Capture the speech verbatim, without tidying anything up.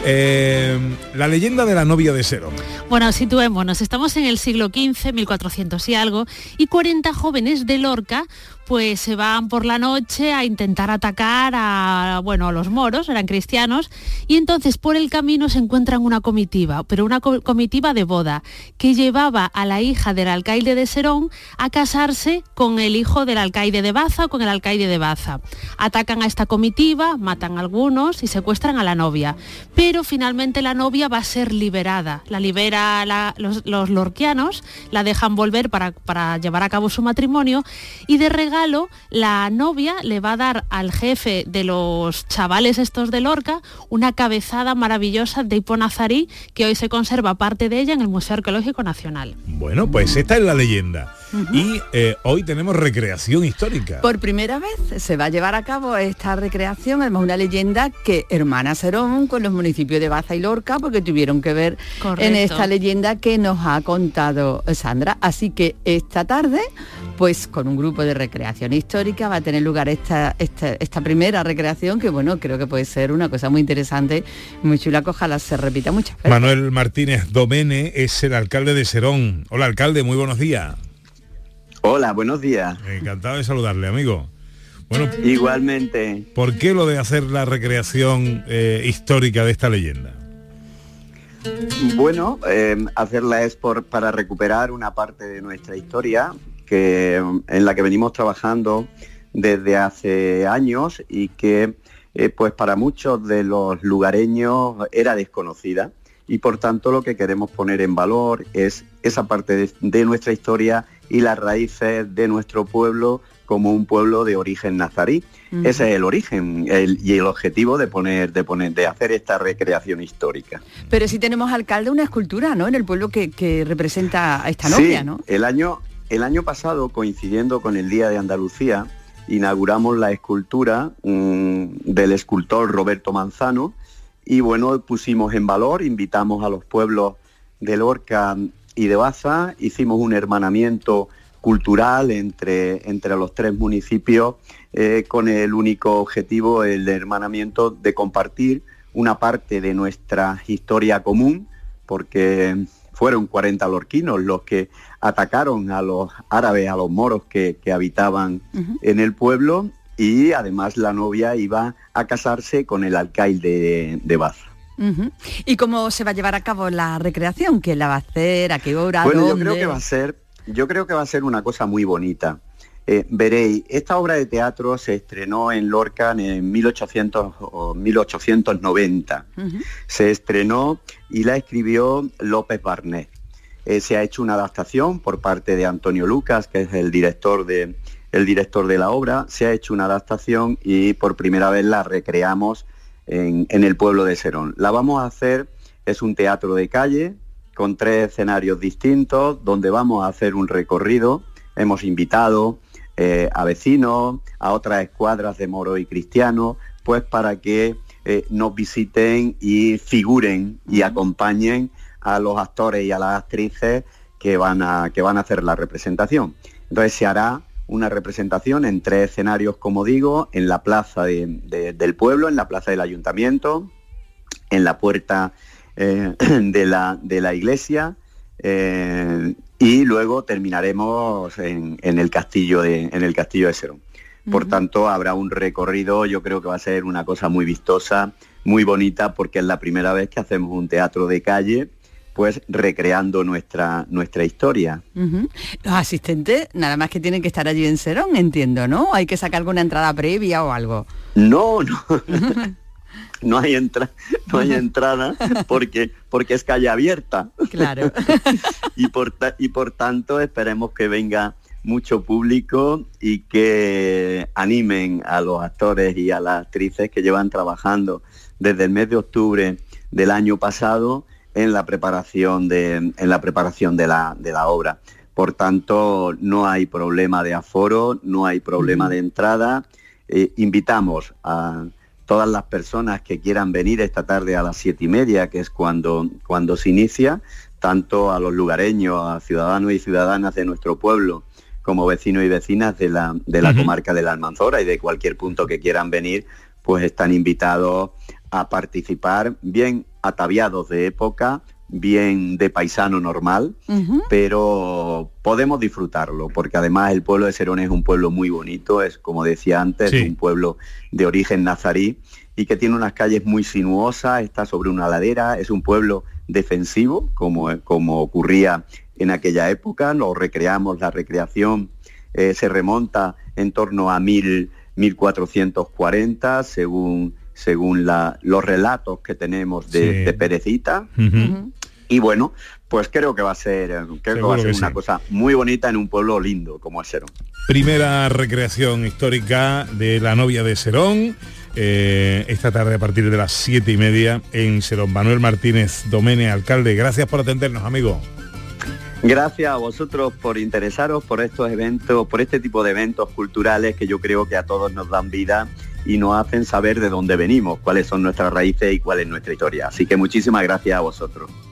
Eh, la leyenda de la novia de Serón. Bueno, situémonos, estamos en el siglo quince, mil cuatrocientos y algo, y cuarenta jóvenes de Lorca pues se van por la noche a intentar atacar a, bueno, a los moros, eran cristianos, y entonces por el camino se encuentran una comitiva, pero una co- comitiva de boda, que llevaba a la hija del alcaide de Serón a casarse con el hijo del alcaide de Baza o con el alcaide de Baza. Atacan a esta comitiva, matan a algunos y secuestran a la novia, pero finalmente la novia va a ser liberada, la libera la, los, los lorquianos, la dejan volver para, para llevar a cabo su matrimonio, y de regalo la novia le va a dar al jefe de los chavales estos de Lorca una cabezada maravillosa de Hippo Nazarí, que hoy se conserva parte de ella en el Museo Arqueológico Nacional. Bueno, pues esta es la leyenda. Uh-huh. Y eh, hoy tenemos recreación histórica. Por primera vez se va a llevar a cabo esta recreación, además una leyenda que hermana Serón con los municipios de Baza y Lorca, porque tuvieron que ver Correcto. En esta leyenda que nos ha contado Sandra. Así que esta tarde, pues con un grupo de recreación histórica va a tener lugar esta, esta, esta primera recreación, que bueno, creo que puede ser una cosa muy interesante, muy chula, que ojalá se repita muchas veces. Manuel Martínez Domene es el alcalde de Serón. Hola, alcalde, muy buenos días. Hola, buenos días. Encantado de saludarle, amigo. Bueno, igualmente. ¿Por qué lo de hacer la recreación eh, histórica de esta leyenda? Bueno, eh, hacerla es por, para recuperar una parte de nuestra historia que, en la que venimos trabajando desde hace años y que eh, pues para muchos de los lugareños era desconocida, y por tanto lo que queremos poner en valor es esa parte de, de nuestra historia y las raíces de nuestro pueblo como un pueblo de origen nazarí. Uh-huh. Ese es el origen el, y el objetivo de poner, de poner, de hacer esta recreación histórica. Pero sí tenemos, alcalde, una escultura, ¿no?, en el pueblo que, que representa a esta novia, sí, ¿no? El año, el año pasado, coincidiendo con el Día de Andalucía, inauguramos la escultura mmm, del escultor Roberto Manzano, y bueno, pusimos en valor, invitamos a los pueblos de Lorca y de Baza, hicimos un hermanamiento cultural entre, entre los tres municipios eh, con el único objetivo, el hermanamiento, de compartir una parte de nuestra historia común, porque fueron cuarenta lorquinos los que atacaron a los árabes, a los moros que, que habitaban uh-huh. en el pueblo, y además la novia iba a casarse con el alcaide de, de Baza. Uh-huh. ¿Y cómo se va a llevar a cabo la recreación? ¿Quién la va a hacer? ¿A qué hora? Bueno, ¿dónde? yo creo que va a ser, yo creo que va a ser una cosa muy bonita. Eh, veréis, esta obra de teatro se estrenó en Lorca en mil ochocientos o mil ochocientos noventa. Uh-huh. Se estrenó y la escribió López Barnet. Eh, se ha hecho una adaptación por parte de Antonio Lucas, que es el director de, el director de la obra. Se ha hecho una adaptación y por primera vez la recreamos en, en el pueblo de Serón. La vamos a hacer, es un teatro de calle con tres escenarios distintos, donde vamos a hacer un recorrido. Hemos invitado eh, a vecinos, a otras escuadras de moros y cristianos, pues para que eh, nos visiten y figuren y acompañen a los actores y a las actrices que van a, que van a hacer la representación. Entonces se hará una representación en tres escenarios, como digo, en la plaza de, de, del pueblo, en la plaza del ayuntamiento, en la puerta eh, de, la, de la iglesia, eh, y luego terminaremos en, en, el castillo de, en el castillo de Serón. Por uh-huh. tanto, habrá un recorrido, yo creo que va a ser una cosa muy vistosa, muy bonita, porque es la primera vez que hacemos un teatro de calle, pues recreando nuestra nuestra historia. Uh-huh. Los asistentes nada más que tienen que estar allí en Serón, entiendo, ¿no? ¿Hay que sacar alguna entrada previa o algo? No, no. No hay entra no hay entrada porque porque es calle abierta. Claro. y por ta y por tanto esperemos que venga mucho público y que animen a los actores y a las actrices que llevan trabajando desde el mes de octubre del año pasado en la preparación de en la preparación de la de la obra. Por tanto, no hay problema de aforo, no hay problema de entrada. Eh, invitamos a todas las personas que quieran venir esta tarde a las siete y media, que es cuando, cuando se inicia, tanto a los lugareños, a ciudadanos y ciudadanas de nuestro pueblo, como vecinos y vecinas de la, de la uh-huh. comarca de la Almanzora, y de cualquier punto que quieran venir, pues están invitados a participar, bien ataviados de época, bien de paisano normal, uh-huh. pero podemos disfrutarlo, porque además el pueblo de Serón es un pueblo muy bonito, es, como decía antes, sí. un pueblo de origen nazarí y que tiene unas calles muy sinuosas, está sobre una ladera, es un pueblo defensivo, como, como ocurría en aquella época. Lo recreamos, la recreación eh, se remonta en torno a mil, mil cuatrocientos cuarenta, según, según la, los relatos que tenemos de, sí. de Perecita. Uh-huh. Y bueno, pues creo que va a ser, creo que va a ser una sí. cosa muy bonita en un pueblo lindo como es Serón. Primera recreación histórica de la novia de Serón, eh, esta tarde a partir de las siete y media en Serón. Manuel Martínez Domene, alcalde, gracias por atendernos, amigo. Gracias a vosotros por interesaros por estos eventos, por este tipo de eventos culturales que yo creo que a todos nos dan vida y nos hacen saber de dónde venimos, cuáles son nuestras raíces y cuál es nuestra historia. Así que muchísimas gracias a vosotros.